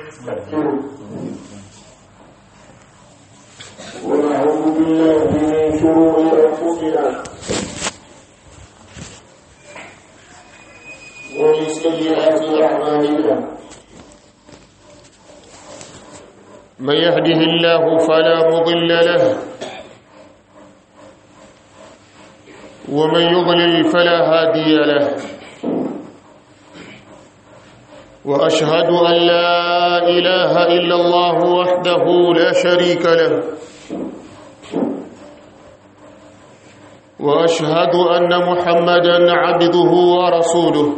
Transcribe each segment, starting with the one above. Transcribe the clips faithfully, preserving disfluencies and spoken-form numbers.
ونستغفره ونعوذ بالله من شرور أنفسنا ومن سيئات أعمالنا من يهده الله فلا مضل له ومن يضلل فلا هادي له وأشهد أن لا إله إلا الله وحده لا شريك له وأشهد أن محمدا عبده ورسوله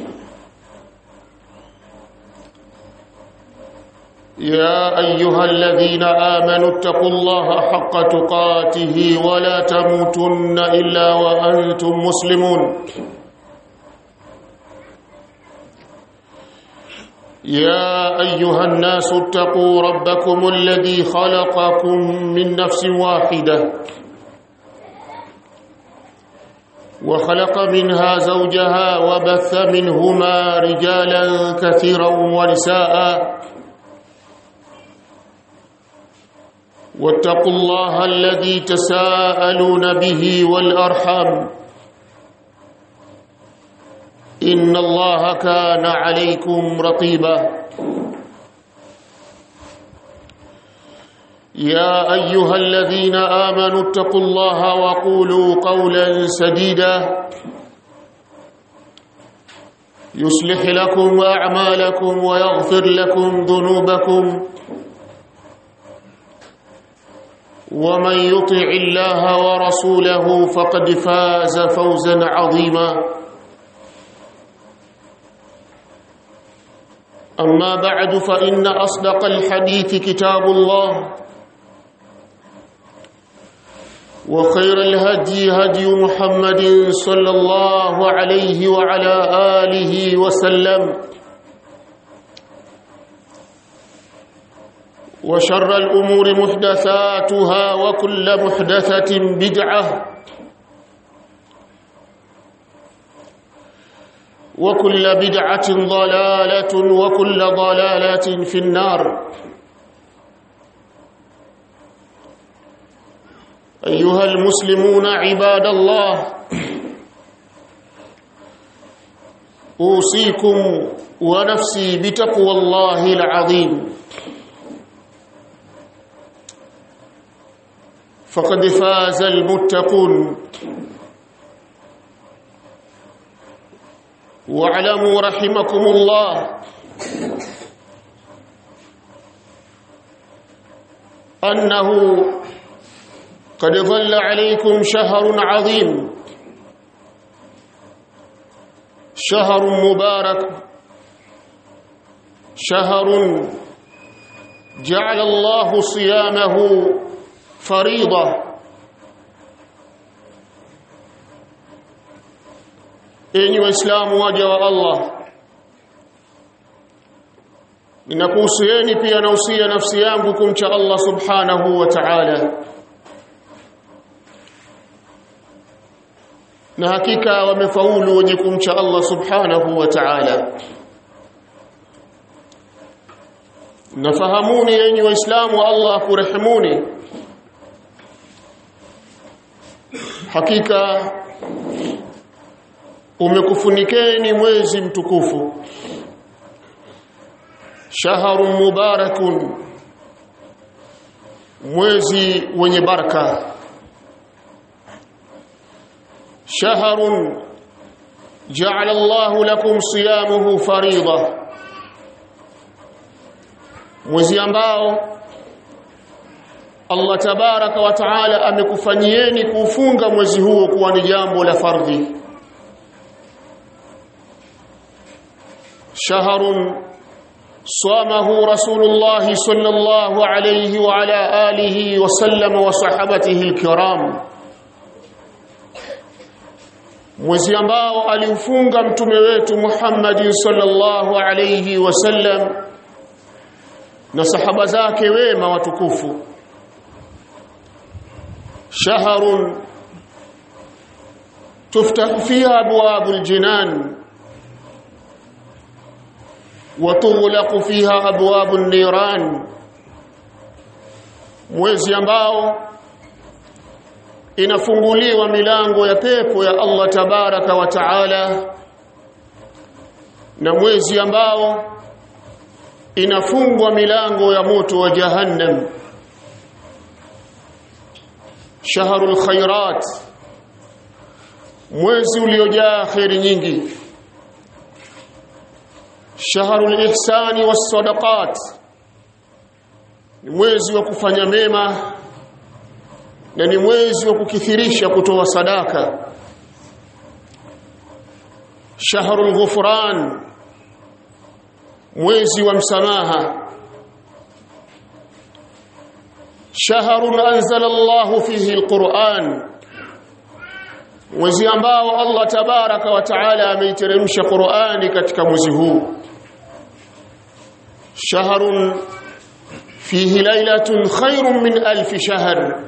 يا أيها الذين آمنوا اتقوا الله حق تقاته ولا تموتن إلا وأنتم مسلمون يا أيها الناس اتقوا ربكم الذي خلقكم من نفس واحدة وخلق منها زوجها وبث منهما رجالا كثيرا ونساء واتقوا الله الذي تساءلون به والأرحام إن الله كان عليكم رقيبا يا أيها الذين آمنوا اتقوا الله وقولوا قولا سديدا يصلح لكم أعمالكم ويغفر لكم ذنوبكم ومن يطع الله ورسوله فقد فاز فوزا عظيما أما بعد فإن أصدق الحديث كتاب الله وخير الهدي هدي محمد صلى الله عليه وعلى آله وسلم وشر الأمور محدثاتها وكل محدثة بدعة وكل بدعة ضلالة وكل ضلالة في النار أيها المسلمون عباد الله أوصيكم ونفسي بتقوى الله العظيم فقد فاز المتقون واعلموا رحمكم الله أنه قد ظل عليكم شهر عظيم شهر مبارك شهر جعل الله صيامه فريضة enyi waislamu waja wa Allah ninakuhusieni pia nausia nafsi yangu kumcha Allah subhanahu wa ta'ala na hakika wamefaulu wenye kumcha Allah subhanahu wa ta'ala nafahamuni enyi waislamu Allah kurehemuni hakika umekufunikeni mwezi mtukufu shahrun mubarakun mwezi wenye baraka shahrun ja'ala Allahu lakum siyamuhu farida mwezi ambao Allah tabaraka wa taala amekufanyieni kufunga mwezi huo kuwa ni jambo la fardhi شهر صامه رسول الله صلى الله عليه وعلى آله وسلم وصحبته الكرام mwezi ambao aliufunga mtume wetu Muhammad sallallahu alayhi wasallam na sahaba zake wema watukufu shahrun تفتح فيها أبواب الجنان wa tughlaqu fiha abwabun niran, mwezi ambao inafunguliwa milango ya pepo ya Allah tabaraka wa taala, na mwezi ambao inafungwa milango ya moto wa jahannam. Shahrul khairat, mwezi uliojaa khairi nyingi. Shahrul ihsani was sadaqat, ni mwezi wa kufanya mema na ni mwezi wa kukithirisha kutoa sadaka. Shahrul ghufran, mwezi wa msamaha. Shahrun anzala Allahu fihi alquran, mwezi ambao Allah tabaraka wa taala ameiteremsha Qur'ani katika mwezi huu. Shahrun fihi lailatun khairun min alf shahr,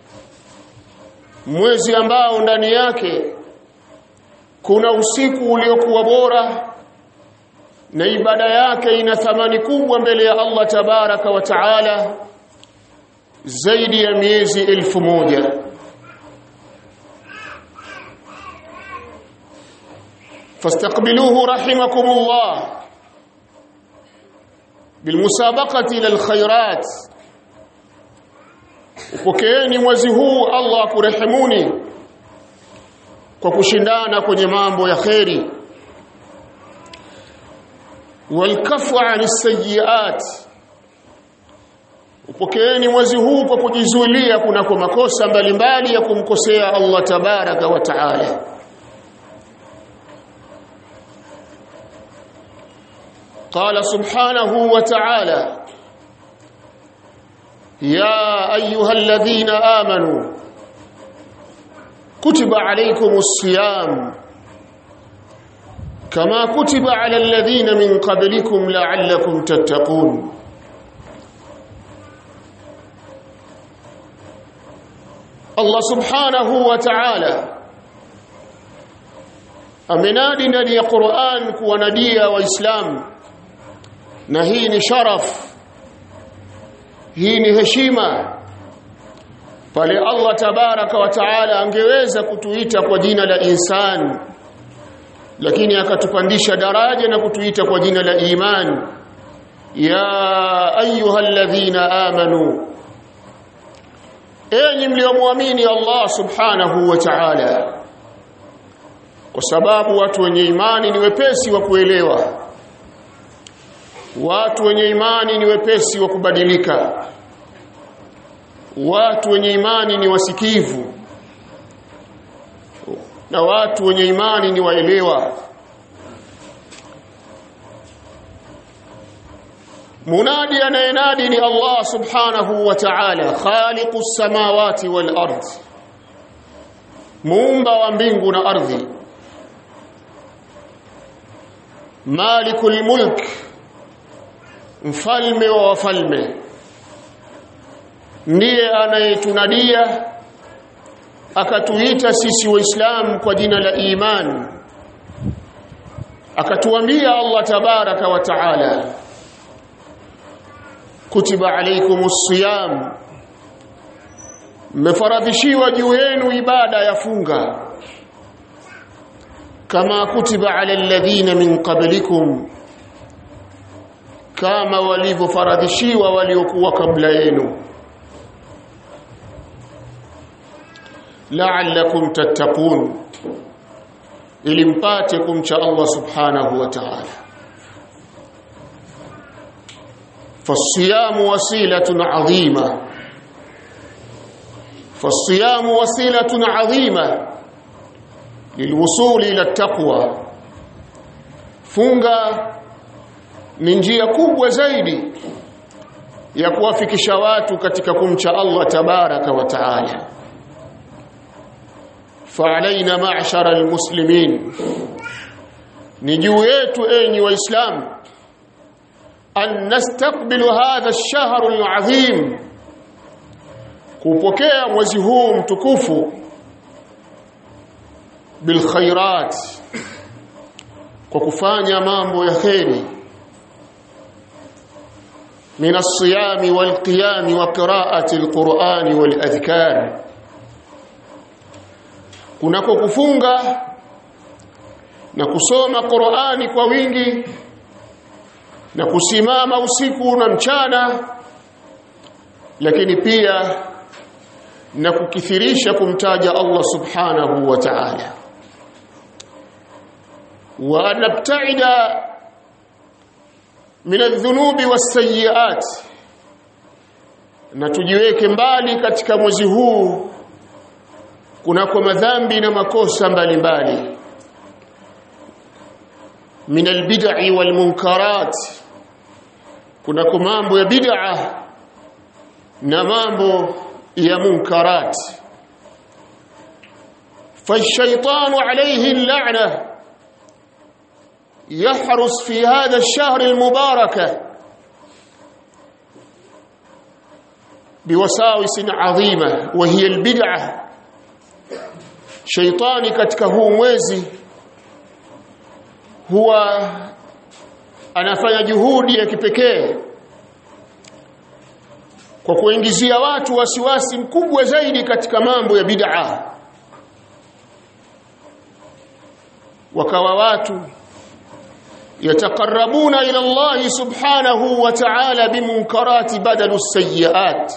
mwezi ambao ndani yake kuna usiku uliokuwa bora na ibada yake ina thamani kubwa mbele ya Allah tabaraka wa taala zaidi ya miezi elfu moja. fastaqbiluhu rahimakumullah bilmusabaqati ila alkhairat, upokeeni mwezi huu Allah akurehemuni kwa kushindana kwenye mambo ya khairi. Walkafu anis sayyiat, upokeeni mwezi huu kwa kujizuilia kunako makosa mbalimbali ya kumkosea Allah tabaraka wa taala. Qala subhanahu wa ta'ala, ya ayyuhalladhina amanu kutiba alaykumus siyam kama kutiba ala alladhina min qablikum la'allakum tattaqun. Allah subhanahu wa ta'ala amenadi ndani ya Qur'an kuwanadia waislamu, na hii ni sharaf, hii ni heshima. Pale Allah tabaraka wa taala angeweza kutuita kwa jina la insan, lakini akatupandisha daraja na kutuita kwa jina la iman. Ya ayyuhalladhina amanu, enyi mliomuamini Allah subhanahu wa ta'ala, kwa sababu watu wenye imani ni wepesi wa kuelewa, watu wenye imani ni wepesi wa kubadilika, watu wenye imani ni wasikivu, na watu wenye imani ni waelewa. Munadi anayenadi ni Allah subhanahu wa ta'ala, khaliqus samawati wal ard, muumba wa mbingu na ardhi. Malikul mulk, mfalme wa wafalme, ndiye anayetunadia akatuita sisi waislamu kwa jina la iman. Akatuambia Allah tabaraka wa taala, kutiba alaykumus siyam, mmefaradhishiwa juu yenu ibada ya funga, kama kutiba ala alladhina min qablikum, kama walivyofaradhishiwa waliokuwa kabla yenu, la'allakum tattaqun, ili mpate kumcha Allah subhanahu wa ta'ala. فالصيام وسيلة عظيمة فالصيام وسيلة عظيمة للوصول إلى التقوى. funga ni njia kubwa zaidi ya kuwafikisha watu katika kumcha Allah tabaraka wa taala. فعلينا معشر المسلمين, ni juu yetu enyi waislamu, an nastaqbilu hadha ash-shahr al-azim, kupokea mwezi huu mtukufu, bil khairat, kwa kufanya mambo ya khairi, min as-siyam wal-qiyam wa qira'ati al-Qur'an wal-adhkar, kunako kufunga na kusoma Qur'ani kwa wingi na kusimama usiku na mchana, lakini pia na kukithirisha kumtaja Allah subhanahu wa ta'ala, wa nabta'ida min adh-dhunubi was-sayyi'at, na tujiweke mbali katika mwezi huu kunako madhambi na makosa mbalimbali, min al-bid'i wal-munkarat, kunako mambo ya bid'a na mambo ya munkarat. فالشيطان عليه اللعنة يحرس في هذا الشهر المبارك بوساوس عظيمة وهي البدعة. شيطاني katika huu mwezi huwa anafanya juhudi ya kipekee kwa kuingizia watu wasiwasi mkubwa zaidi katika mambo ya bid'a, wakawa watu yataqarrabuna ila Allah subhanahu wa ta'ala bimunkarati badalu sayyi'at,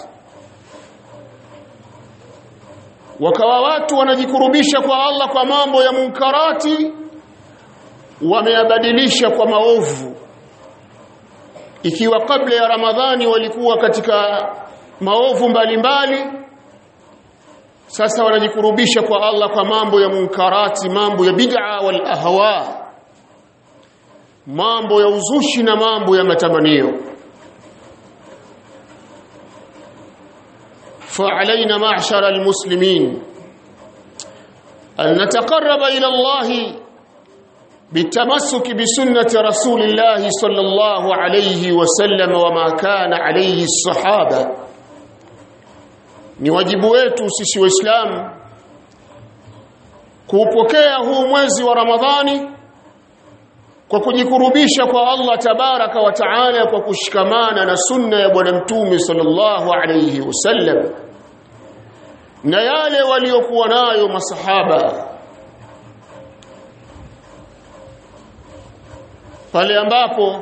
wakawa watu wanajikurubisha kwa Allah kwa mambo ya munkarati, wameyabadilisha kwa maovu. Ikiwa kabla ya Ramadhani walikuwa katika maovu mbalimbali, sasa wanajikurubisha kwa Allah kwa mambo ya munkarati, mambo ya bid'a wal ahwa, mambo ya uzushi na mambo ya matamanio. فعلينا معشر المسلمين أن نتقرب إلى الله بالتمسك بسنة رسول الله صلى الله عليه وسلم وما كان عليه الصحابة. ni wajibu wetu sisi waislamu kuupokea huu mwezi wa Ramadhani kwa kujikurubisha kwa Allah tabaraka wa taala kwa kushikamana na sunna ya bwana mtume sallallahu alayhi wasallam na yale waliokuwa nayo masahaba, pale ambapo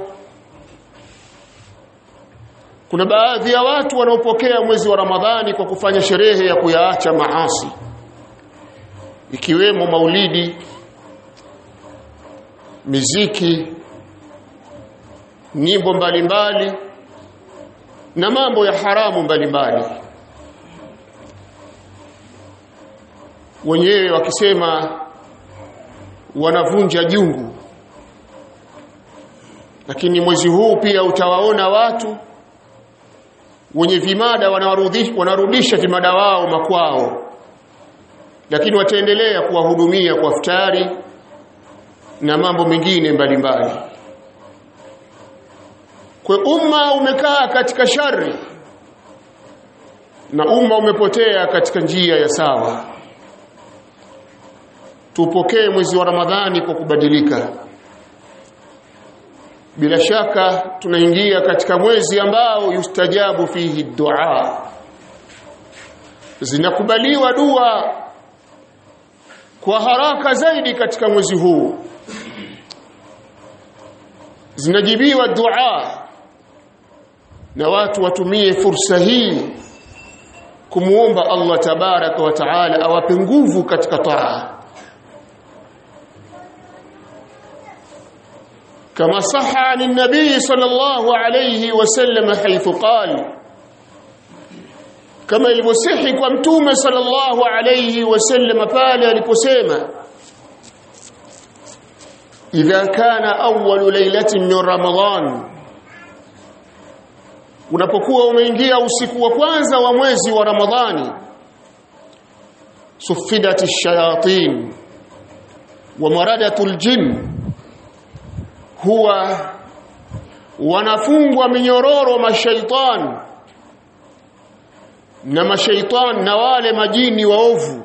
kuna baadhi ya watu wanaopokea mwezi wa Ramadhani kwa kufanya sherehe ya kuyaacha maasi, ikiwemo maulidi, miziki, nyimbo mbalimbali na mambo ya haramu mbalimbali, wenyewe wakisema wanavunja jungu. Lakini mwezi huu pia utawaona watu wenye vimada wanarudisha, wanarudisha vimada wao makwao, lakini wataendelea kuwahudumia kwa iftari na mambo mengine mbalimbali. Kwa umma umekaa katika shari na umma umepotea katika njia ya sawa. Tupokee mwezi wa Ramadhani kwa kubadilika. Bila shaka tunaingia katika mwezi ambao yustajabu fihi dua, zinakubaliwa dua kwa haraka zaidi katika mwezi huu, zinajibiwa dua, na watu watumie fursa hii kumuomba Allah tabaraka wa taala awape nguvu katika taa. كما صح عن النبي صلى الله عليه وسلم حيث قال, كما ilivyosahi kwa mtume sallallahu alayhi wasallam pale aliposema, idha kana awwal laylatin min ramadan, unapokuwa umeingia usiku wa kwanza wa mwezi wa Ramadhani, suffidat ash-shayatin wa maradatul jinn, huwa wanafungwa minyororo mashaitan na mashaitan na wale majini waovu,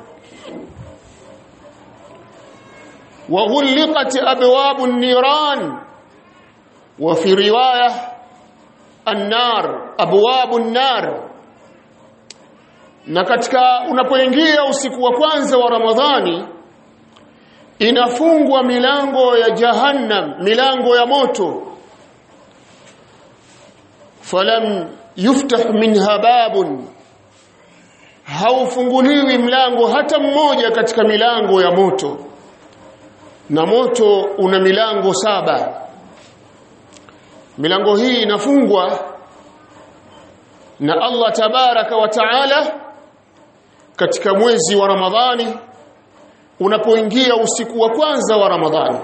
wa ghulqat abwabun niran, wa fi riwaya an-nar, abwabu an-nar. Na katika unapoingia usiku wa kwanza wa Ramadhani inafungwa milango ya jahannam, milango ya moto. Falam yuftah minha babun, haufunguliwi mlango hata mmoja katika milango ya moto. Na moto una milango saba. Milango hii inafungwa na Allah tabaraka wa taala katika mwezi wa Ramadhani unapoingia usiku wa kwanza wa Ramadhani.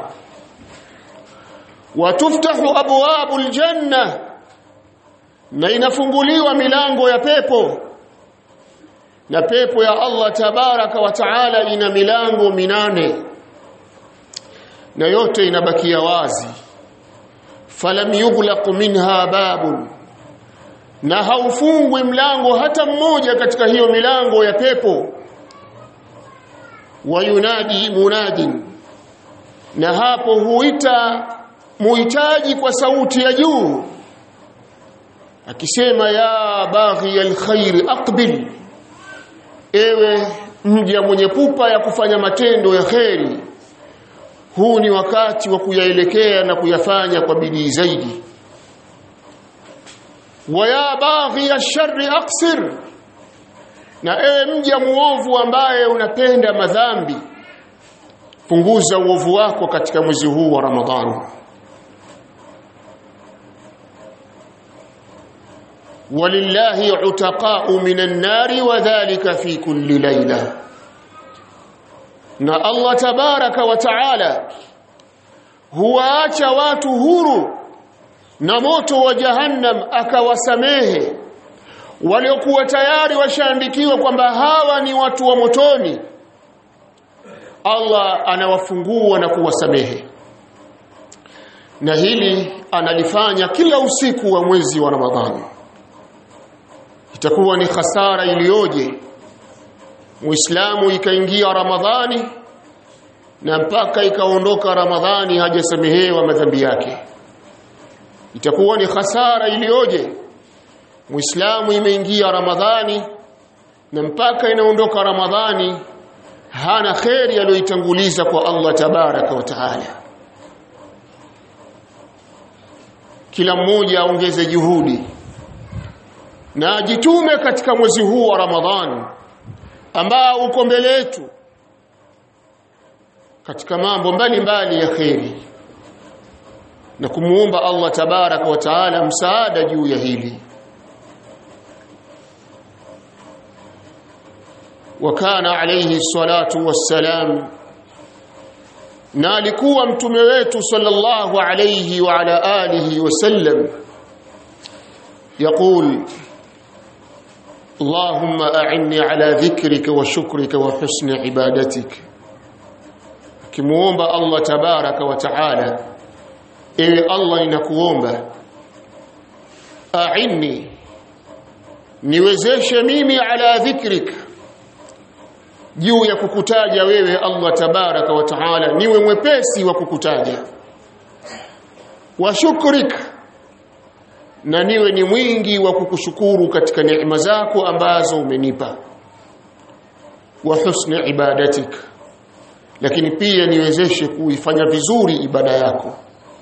Watuftahu abwabul janna, na inafunguliwa milango ya pepo. Na pepo ya Allah tabaraka wa taala ina milango minane na yote inabakia wazi. Falam yughlaq minha babun, na haufungwi mlango hata mmoja katika hiyo milango ya pepo. Wayunadi munadin, na hapo huita muhitaji kwa sauti ya juu akisema ya baghi alkhair aqbil, ewe mja mwenye pupa ya kufanya matendo ya kheri, huu ni wakati wa kuyaelekea na kuyafanya kwa bidii zaidi. Wa ya baghi ash-sharri aqsir, na ewe mja muovu ambaye unapenda madhambi, punguza uovu wako katika mwezi huu wa Ramadhani. Walillahi utaqa'u minan nari wa dhalika fi kulli layla, na Allah tabaraka wa taala huwaacha watu huru na moto wa jahannam, akawasamehe waliokuwa tayari washaandikiwa kwamba hawa ni watu wa motoni. Allah anawafungua na kuwasamehe, na hili analifanya kila usiku wa mwezi wa Ramadhani. Itakuwa ni hasara iliyoje Muislamu ikaingia Ramadhani na mpaka ikaondoka Ramadhani hajasamehewa madhambi yake. Itakuwa ni hasara iliyoje Muislamu imeingia Ramadhani na mpaka inaondoka Ramadhani hana khairi aliyoitanguliza kwa Allah tabaraka wa taala. Kila mmoja aongeze juhudi na ajitume katika mwezi huu wa Ramadhani ambao uko mbele yetu katika mambo mbalimbali ya khairi, na kumuomba Allah tabaraka wa taala msaada juu ya hili. وكان عليه الصلاة والسلام, na alikuwa mtume wetu sallallahu alayhi wa ala alihi wasallam يقول اللهم أعني على ذكرك وشكرك وحسن عبادتك. kimuomba Allah tabaraka wa taala, ewe Allah ninakuomba a'inni, niwezeshe mimi ala dhikrik, juu ya kukutaja wewe Allah tabaraka wa taala, niwe mwepesi wa kukutaja. Wa shukrik, na niwe ni mwingi wa kukushukuru katika neema zako ambazo umenipa. Wa husni ibadatik, lakini pia niwezeshe kuifanya vizuri ibada yako,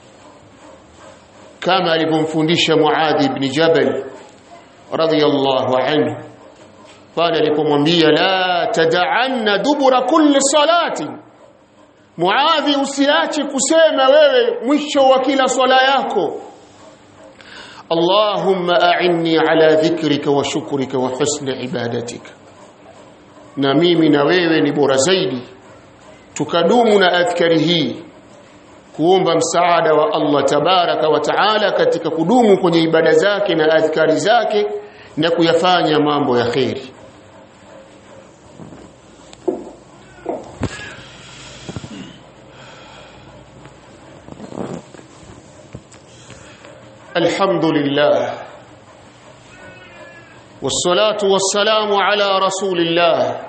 kama alivyomfundisha Muadh ibn Jabal radhiyallahu anhu pale alipomwambia la tad'anna dubura kulli salati. Muadhi, usiache kusema wewe mwisho wa kila swala yako Allahumma a'inni ala dhikrika wa shukrika wa husni ibadatika. Na mimi na wewe ni bora zaidi tukadumu na adhkari hii, kuomba msaada wa Allah tabaraka wa taala katika kudumu kwenye ibada zake na adhkari zake na kuyafanya mambo ya khairi. الحمد لله والصلاة والسلام على رسول الله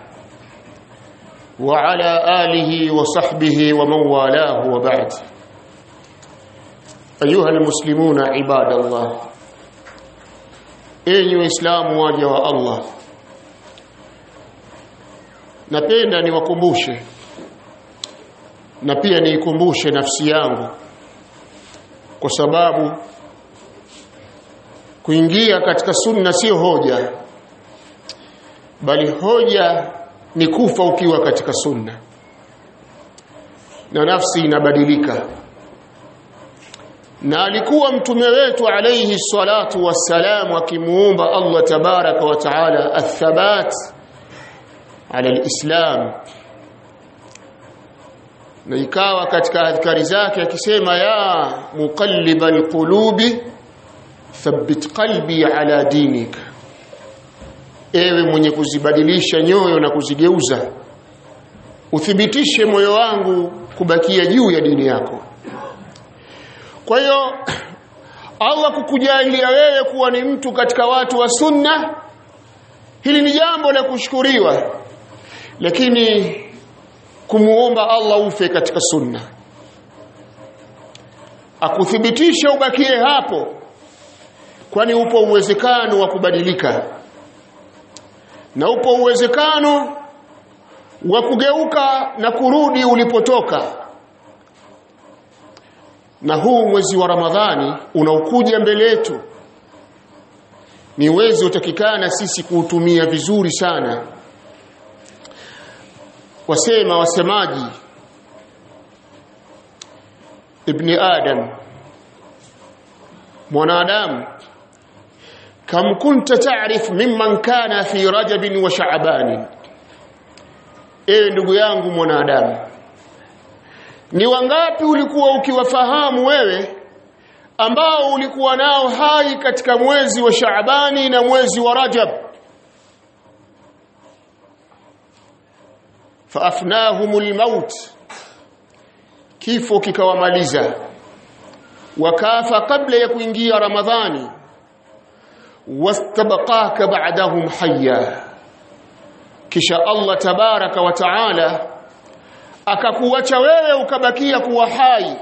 وعلى آله وصحبه ومن والاه وبعد. أيها المسلمون عباد الله، Enyi Waislamu waja wa Allah, napenda niwakumbushe na pia niikumbushe nafsi yangu, kwa sababu kuingia katika sunna sio hoja, bali hoja ni kufa ukiwa katika sunna, na nafsi inabadilika. Na alikuwa mtume wetu alayhi salatu wassalam akimuomba Allah tabaraka wa taala athabat ala alislam, na ikawa katika adhkari zake akisema ya muqallibal qulubi thabbit qalbi ala dinik, ewe mwenye kuzibadilisha nyoyo na kuzigeuza, uthibitishe moyo wangu kubakia juu ya dini yako. Kwa hiyo Allah kukujalia wewe kuwa ni mtu katika watu wa sunna, hili ni jambo la kushukuriwa, lakini kumuomba Allah ufe katika sunna, akuthibitisha ubakie hapo, kwani upo uwezekano wa kubadilika na upo uwezekano wa kugeuka na kurudi ulipotoka. Na huu mwezi wa Ramadhani unaokuja mbele yetu ni mwezi utakikana sisi kuutumia vizuri sana. Wasema wasemaji, ibn Adam, mwanadamu, kam kunta ta'rif mimman kana fi Rajab wa Sha'ban, ewe ndugu yangu mwanadamu, ni wangapi ulikuwa ukiwafahamu wewe ambao ulikuwa nao hai katika mwezi wa Shaabani na mwezi wa Rajab? faafnahumul maut, kifo kikawamaliza, wakafa kabla ya kuingia Ramadhani, wastabaqaka ba'dahum hayya, kisha Allah tabaraka wa taala akakuacha wewe ukabakia kuwa hai.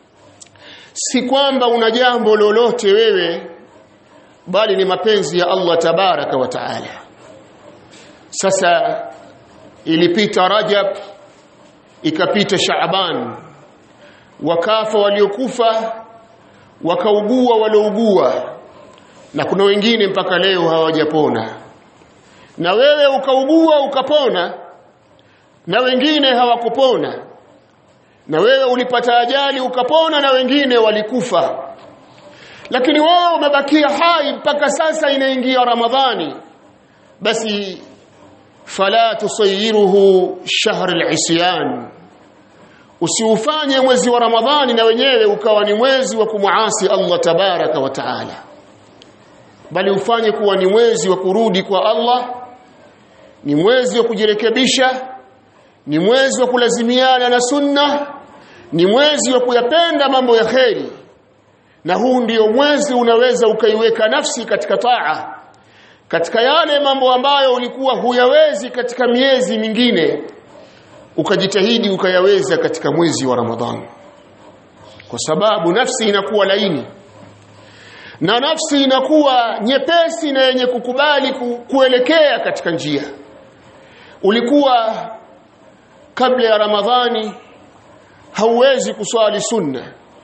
Si kwamba una jambo lolote wewe, bali ni mapenzi ya Allah tabaraka wa taala. Sasa ilipita Rajab, ikapita Shaaban, wakafa waliokufa, wakaugua waliougua, na kuna wengine mpaka leo hawajapona. Na wewe ukaugua ukapona, na wengine hawakupona. Na wewe ulipata ajali ukapona, na wengine walikufa. Lakini wao umebakia hai mpaka sasa inaingia Ramadhani. Basi fala tusayiruhu shahr al-isyan, usiufanye mwezi wa Ramadhani na wenyewe ukawa ni mwezi wa kumuasi Allah tabaraka wa taala, bali ufanye kuwa ni mwezi wa kurudi kwa Allah, ni mwezi wa kujirekebisha, ni mwezi wa kulazimiana na sunna, ni mwezi wa kuyapenda mambo ya kheri. Na huu ndio mwezi unaweza ukaiweka nafsi katika taa, katika yale mambo ambayo ulikuwa huyawezi katika miezi mingine, ukajitahidi ukayaweza katika mwezi wa Ramadhani, kwa sababu nafsi inakuwa laini na nafsi inakuwa nyepesi na yenye kukubali ku, kuelekea katika njia. Ulikuwa kabla ya Ramadhani hauwezi kuswali sunna,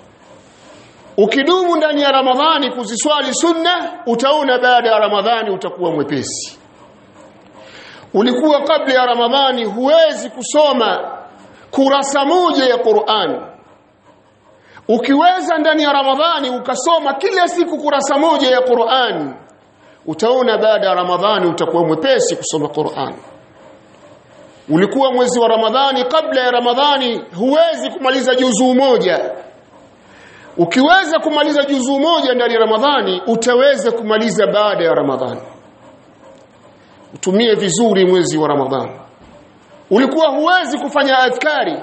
ukidumu ndani ya Ramadhani kuziswali sunna, utaona baada ya Ramadhani utakuwa mwepesi. Ulikuwa kabla ya Ramadhani huwezi kusoma kurasa moja ya Qur'an, ukiweza ndani ya Ramadhani ukasoma kila siku kurasa moja ya Qur'an, utaona baada ya Ramadhani utakuwa mwepesi kusoma Qur'an. Ulikuwa mwezi wa Ramadhani kabla ya Ramadhani huwezi kumaliza juzuu moja, ukiweza kumaliza juzuu moja ndani ya Ramadhani utaweza kumaliza baada ya Ramadhani. Utumie vizuri mwezi wa Ramadhani. Ulikuwa huwezi kufanya adhkari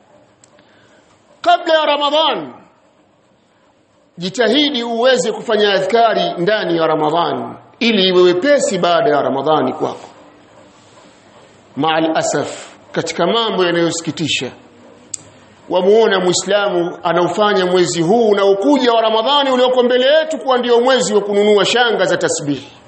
kabla ya Ramadhani, jitahidi uweze kufanya adhkari ndani ya Ramadhani ili iwe wepesi baada ya Ramadhani kwako. Maal asaf, katika mambo yanayosikitisha, wamuona Muislamu anaufanya mwezi huu unaokuja wa Ramadhani ulioko mbele yetu kuwa ndio mwezi wa kununua shanga za tasbihi.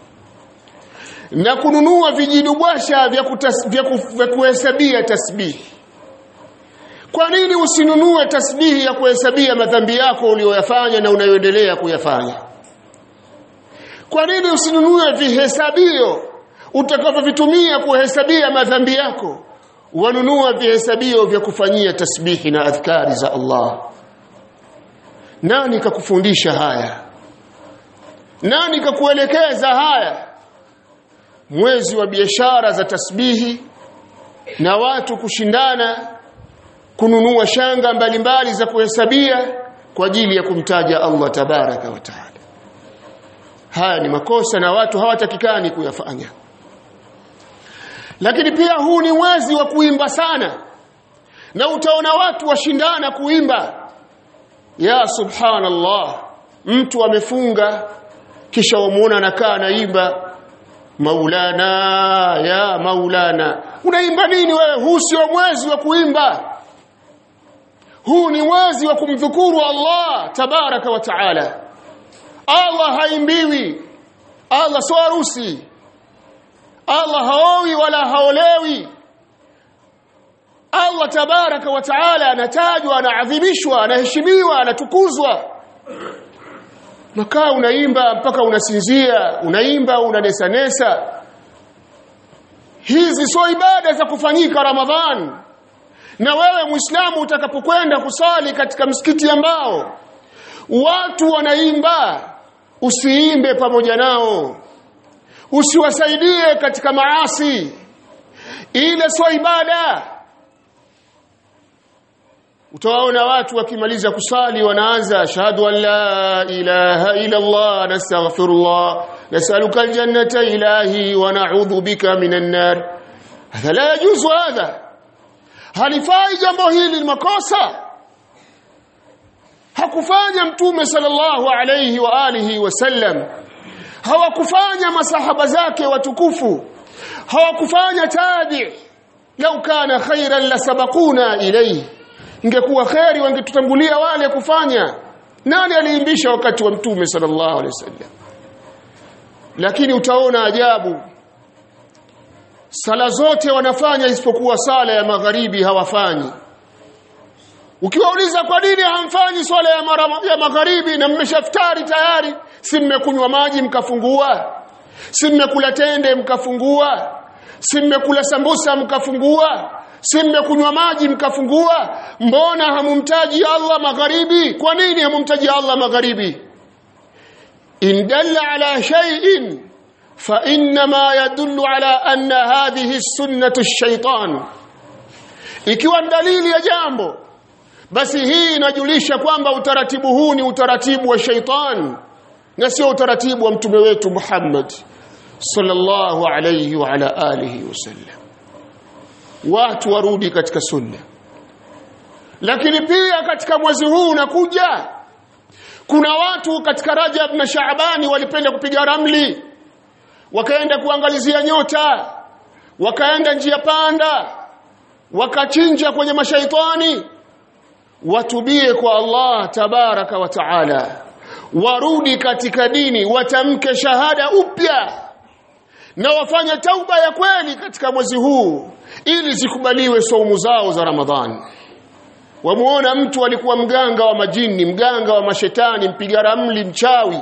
na kununua vijidubwasha vya vya, vya kuhesabia tasbihi. Kwa nini usinunue tasbihi ya kuhesabia madhambi yako uliyoyafanya na unayoendelea kuyafanya? Kwa nini usinunue vihesabio utakavyovitumia kuhesabia madhambi yako? Wanunua vihesabio vya kufanyia tasbihi na adhkari za Allah. Nani kakufundisha haya? Nani kakuelekeza haya? Mwezi wa biashara za tasbihi na watu kushindana kununua shanga mbalimbali za kuhesabia kwa ajili ya kumtaja Allah tabaraka wa taala. Haya ni makosa na watu hawatakikani kuyafanya. Lakini pia huu ni mwezi wa kuimba sana, na utaona watu washindana kuimba. Ya subhanallah, mtu amefunga kisha wamuona anakaa naimba Maulana ya Maulana. Unaimba nini wewe? Huu sio mwezi wa kuimba. Huu ni mwezi wa kumdhukuru Allah tabaraka wa taala. Allah haimbiwi. Allah sio harusi. Allah haowi wala haolewi. Allah tabaraka wa taala anatajwa, anaadhimishwa, anaheshimiwa, anatukuzwa. Nakaa unaimba mpaka unasinzia, unaimba unanesa nesa. Hizi sio ibada za kufanyika Ramadhani. Na wewe Muislamu utakapokwenda kusali katika msikiti ambao watu wanaimba, usiimbe pamoja nao. Usiwasaidie katika maasi. Ile sio ibada. Utaona watu wakimaliza kusali wanaanza ashhadu an la ilaha illa Allah nastaghfirullah nas'aluka aljannata ilahi wa na'udhu bika minan nar. Hadha la yajuzu hadha. Halifai jambo hili, ni makosa. Hakufanya Mtume sallallahu alayhi wa alihi wasallam, hawakufanya masahaba zake watukufu, hawakufanya tabi'. Lau kana khairan la sabaquna ilayhi, ingekuwa khairi wangetutangulia wale kufanya. Nani aliimbisha wakati wa Mtume sallallahu alayhi wasallam? Lakini utaona ajabu, sala zote wanafanya isipokuwa sala ya magharibi hawafanyi. Ukiwauliza kwa nini hamfanyi swala ya, ya magharibi na mmeshaftari tayari? Si mmekunywa maji mkafungua? Si mmekula tende mkafungua? Si mmekula sambusa mkafungua? Si mmekunywa maji mkafungua? Mbona hamumtaji Allah magharibi? Kwa nini hamumtaji Allah magharibi? In dalla ala shay'in fa inma yadullu ala anna hadhihi sunnatu ash-shaytan. Ikiwa dalili ya jambo, basi hii inajulisha kwamba utaratibu huu ni utaratibu wa shaitan na sio utaratibu wa mtume wetu Muhammad sallallahu alayhi wa ala alihi wasallam. Watu warudi katika sunna. Lakini pia katika mwezi huu unakuja, kuna watu katika Rajab na Shaabani walipenda kupiga ramli, wakaenda kuangalizia nyota, wakaenda njia panda, wakachinja kwenye mashaitani. Watubie kwa Allah tabaraka wa taala, warudi katika dini, watamke shahada upya na wafanye tauba ya kweli katika mwezi huu ili zikubaliwe saumu zao za Ramadhani. Wamuona mtu alikuwa mganga wa majini, mganga wa mashetani, mpiga ramli, mchawi,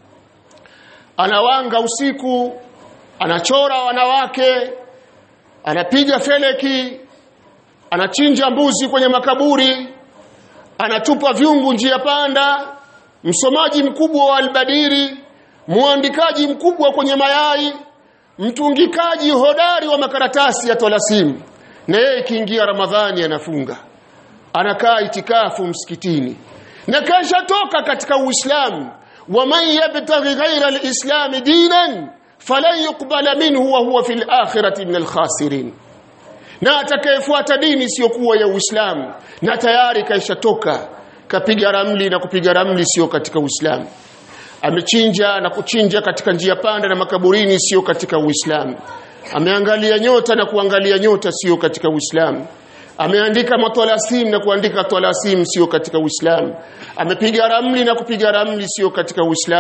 anawanga usiku, anachora wanawake, anapiga feleki, anachinja mbuzi kwenye makaburi, anatupa vyungu njia panda, msomaji mkubwa wa albadiri, muandikaji mkubwa kwenye mayai, mtungikaji hodari wa makaratasi ya tolasimu. Na yeye kiingia Ramadhani anafunga, anakaa itikafu msikitini, na kisha toka katika Uislamu. Wa man yabtaghi ghayra al-islam dinan falan yuqbala minhu wa huwa fil akhirati min al-khasirin. Na atakayefuata dini sio kuwa ya Uislamu na tayari kaisha toka, kapiga ramli na kupiga ramli sio katika Uislamu, amechinja na kuchinja katika njia panda na makaburini sio katika Uislamu, ameangalia nyota na kuangalia nyota sio katika Uislamu, ameandika matwalasim na kuandika twalasim sio katika Uislamu, amepiga ramli na kupiga ramli sio katika Uislamu,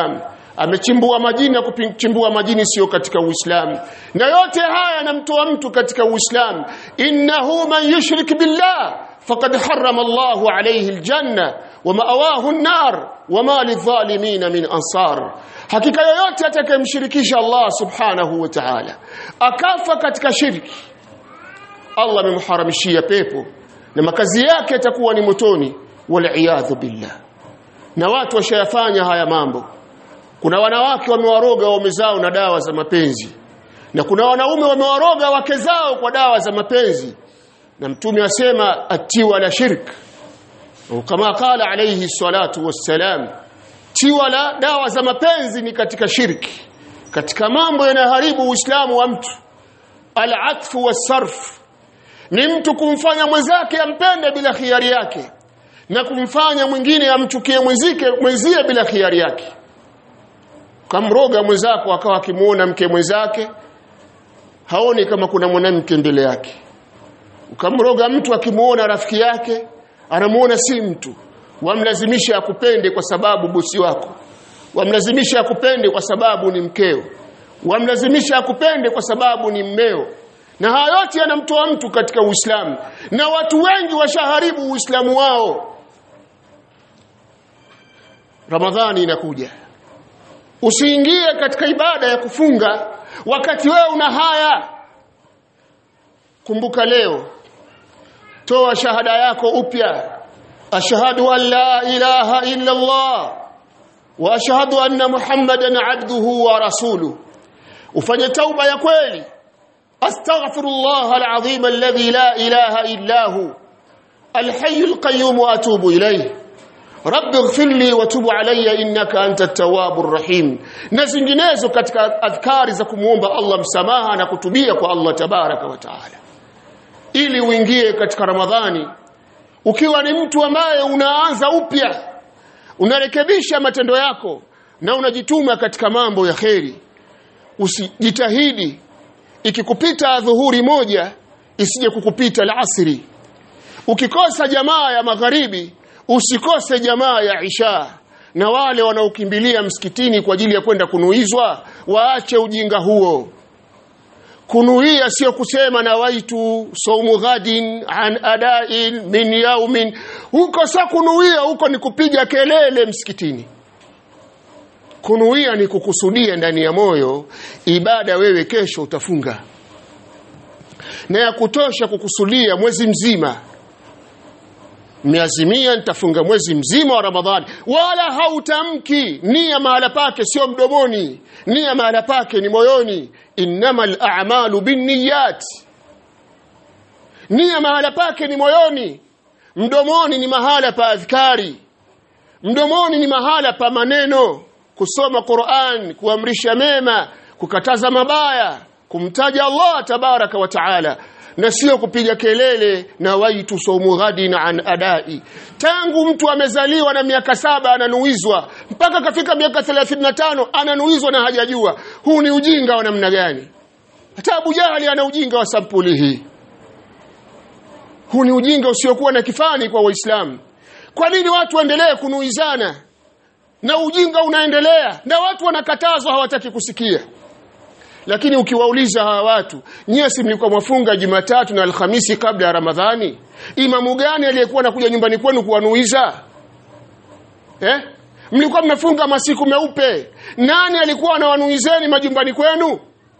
amechimbua majini na kuchimbua majini sio katika Uislamu. Na yote haya yanamtoa mtu katika Uislamu. Innahu man yushrik billah faqad harrama Allahu alayhi aljanna wa ma'awahu an-nar wa ma lidh-dhalimin min ansar. Hakika yoyote atakayemshirikisha Allah subhanahu wa ta'ala akafa katika shirki, Allah amemharamishia pepo na makazi yake yatakuwa ni motoni, wal iyadhu billah. Na watu washayafanya haya mambo. Kuna wanawake wamewaroga waume zao na dawa za mapenzi, na kuna wanaume wamewaroga wake zao kwa dawa za mapenzi. Na Mtume asema atiwa la shirk, kama qala alayhi salatu wassalam, tiwa la dawa za mapenzi ni katika shirki, katika mambo yanaharibu Uislamu wa mtu. Al-atfu was-sarf, ni mtu kumfanya mwenzake ampende bila khiari yake na kumfanya mwingine amchukie mwenzike mwenzie bila khiari yake. Kamroga mwenzako akawa akimuona mke mwenzake haoni kama kuna mwanamke mbele yake. Ukamroga mtu akimuona rafiki yake anamuona si mtu. Wamlazimisha akupende kwa sababu bosi wako, wamlazimisha akupende kwa sababu ni mkeo, wamlazimisha akupende kwa sababu ni mmeo. Na haya yote yanamtoa mtu katika Uislamu, na watu wengi washaharibu Uislamu wao. Ramadhani inakuja, usiingie katika ibada ya kufunga wakati wewe una haya. Kumbuka leo, toa shahada yako upya, ashhadu an la ilaha illa Allah wa ashhadu anna Muhammadan abduhu wa rasuluhu. Ufanye tauba ya kweli, astaghfirullah alazim alladhi la ilaha illa hu alhayyul qayyum wa atubu ilayhi rabbi ighfirli wa tub alayya innaka antat tawwabur rahim. Na zinginezo katika adhkari za kumuomba Allah msamaha na kutubia kwa Allah tabaraka wa taala, ili uingie katika Ramadhani ukiwa ni mtu ambaye unaanza upya, unarekebisha matendo yako na unajituma katika mambo ya kheri. Usijitahidi ikikupita dhuhuri moja isije kukupita al-asri. Ukikosa jamaa ya magharibi usikose jamaa ya isha. Na wale wanaokimbilia msikitini kwa ajili ya kwenda kunuizwa waache ujinga huo. Kunuia sio kusema na waitu saumu ghadin an ada'in min yawmin. Huko sio kunuia, huko ni kupiga kelele msikitini. Kunuia ni kukusudia ndani ya moyo ibada wewe kesho utafunga, na ya kutosha kukusudia mwezi mzima. Miazimia nitafunga mwezi mzima wa Ramadhani, wala hautamki nia mahala pake sio mdomoni, nia mahala pake ni moyoni. Innamal a'malu binniyat, nia mahala pake ni moyoni. Mdomoni ni mahala pa adhkari, mdomoni ni mahala pa maneno, kusoma Qur'an, kuamrisha mema, kukataza mabaya, kumtaja Allah tabaraka wa taala, na sio kupiga kelele na waitu saumu ghadin an adai. Tangu mtu amezaliwa na miaka saba ananuizwa mpaka kafika miaka thelathini na tano ananuizwa na hajajua. Huu ni ujinga wa namna gani? Hata Abu Jahali ana ujinga wa sampuli hii. Huu ni ujinga usiokuwa na kifani kwa Waislamu. Kwa nini watu waendelee kunuizana na ujinga unaendelea na watu wanakatazwa hawataki kusikia? Lakini ukiwauliza hawa watu, nyie si mlikuwa mwafunga Jumatatu na Alhamisi kabla ya Ramadhani? Imamu gani aliyekuwa anakuja nyumbani kwenu kuwanuiza? Eh? Mlikuwa mnafunga masiku meupe. Nani alikuwa anawanuizeni majumbani kwenu?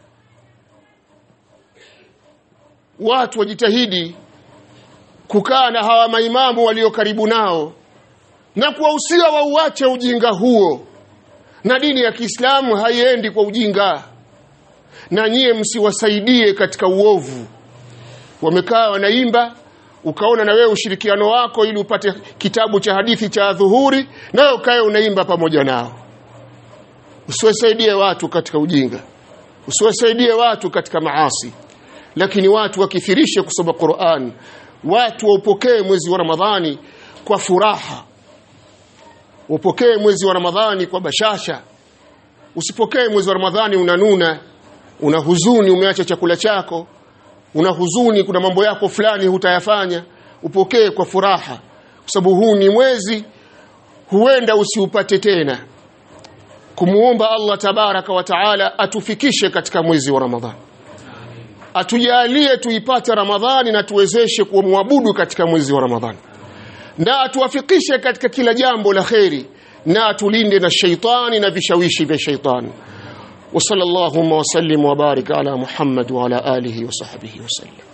Watu wajitahidi kukaa na hawa maimamu walio karibu nao na kuwahusia wauache ujinga huo. Na dini ya Kiislamu haiendi kwa ujinga. Na nyie msiwasaidie katika uovu. Wamekaa wanaimba, ukaona na wewe ushirikiano wako ili upate kitabu cha hadithi cha dhuhuri, na wewe ukae unaimba pamoja nao. Usiwasaidie watu katika ujinga, usiwasaidie watu katika maasi. Lakini watu wakithirishe kusoma Qur'an, watu waupokee mwezi wa Ramadhani kwa furaha, upokee mwezi wa Ramadhani kwa bashasha. Usipokee mwezi wa Ramadhani unanuna, una huzuni, umeacha chakula chako, una huzuni, kuna mambo yako fulani hutayafanya. Upokee kwa furaha, kwa sababu huu ni mwezi huenda usiupate tena. kumuomba Allah tabaraka wa taala atufikishe katika mwezi wa Ramadhani, atujalie tuipate Ramadhani na tuwezeshe kumwabudu katika mwezi wa Ramadhani, na atuwafikishe katika kila jambo la khairi, na atulinde na shaitani na vishawishi vya shaitani. wa sallallahu wa sallim wa barik ala Muhammad wa ala alihi wa sahbihi wa sallam.